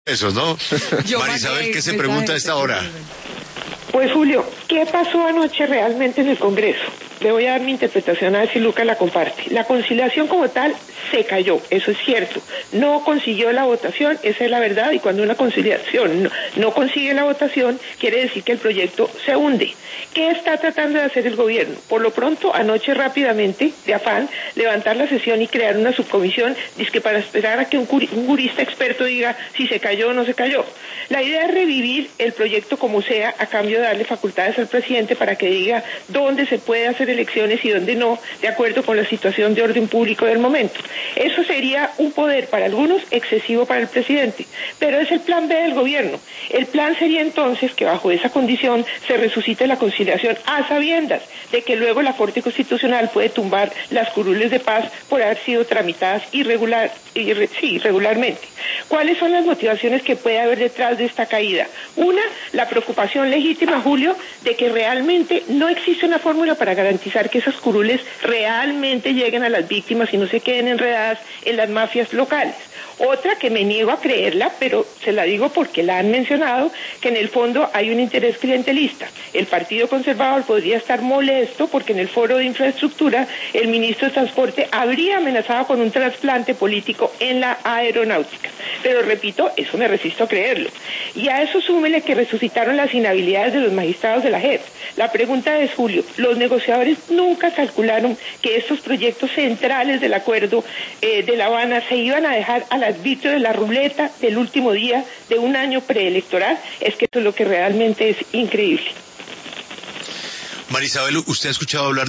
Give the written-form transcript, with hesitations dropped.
Eso, ¿no? Marisabel, ¿qué se pregunta a esta hora? Pues Julio, ¿qué pasó anoche realmente en el Congreso? Le voy a dar mi interpretación a ver si Lucas la comparte. La conciliación como tal se cayó, eso es cierto. No consiguió la votación, esa es la verdad, y cuando una conciliación no consigue la votación, quiere decir que el proyecto se hunde. ¿Qué está tratando de hacer el gobierno? Por lo pronto, anoche rápidamente, de afán, levantar la sesión y crear una subcomisión, dizque para esperar a que un jurista experto diga si se cayó o no se cayó. La idea es revivir el proyecto como sea, a cambio de darle facultades al presidente para que diga dónde se puede hacer elecciones y dónde no, de acuerdo con la situación de orden público del momento. Eso sería un poder para algunos excesivo para el presidente, pero es el plan B del gobierno. El plan sería entonces que bajo esa condición se resucite la conciliación a sabiendas de que luego la Corte Constitucional puede tumbar las curules de paz por haber sido tramitadas irregularmente. ¿Cuáles son las motivaciones que puede haber detrás de esta caída? Una, la preocupación legítima, Julio, de que realmente no existe una fórmula para garantizar que esas curules realmente lleguen a las víctimas y no se queden enredadas en las mafias locales. Otra que me niego a creerla, pero se la digo porque la han mencionado, que en el fondo hay un interés clientelista. El Partido Conservador podría estar molesto porque en el foro de infraestructura el ministro de Transporte habría amenazado con un trasplante político en la aeronáutica. Pero repito, eso me resisto a creerlo. Y a eso súmele que resucitaron las inhabilidades de los magistrados de la JEP. La pregunta es, Julio, los negociadores nunca calcularon que estos proyectos centrales del acuerdo de La Habana se iban a dejar al arbitrio de la ruleta del último día de un año preelectoral. Es que eso es lo que realmente es increíble. Marisabel, ¿usted ha escuchado hablar